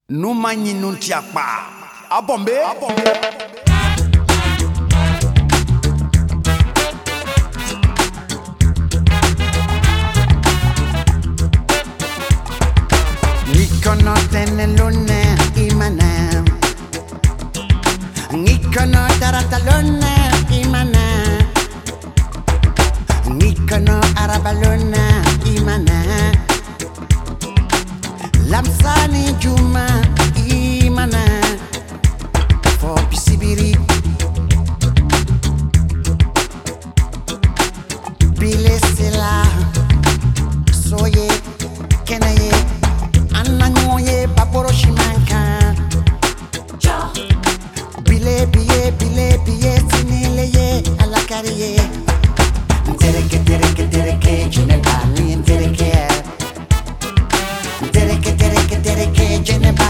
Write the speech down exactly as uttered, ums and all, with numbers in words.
Nous mangi nous tia pas. A bombe, a bombe. Nikono tene lune imana. Nikono tarata lune imana. Nikono arabaluna imana. Lamsani juma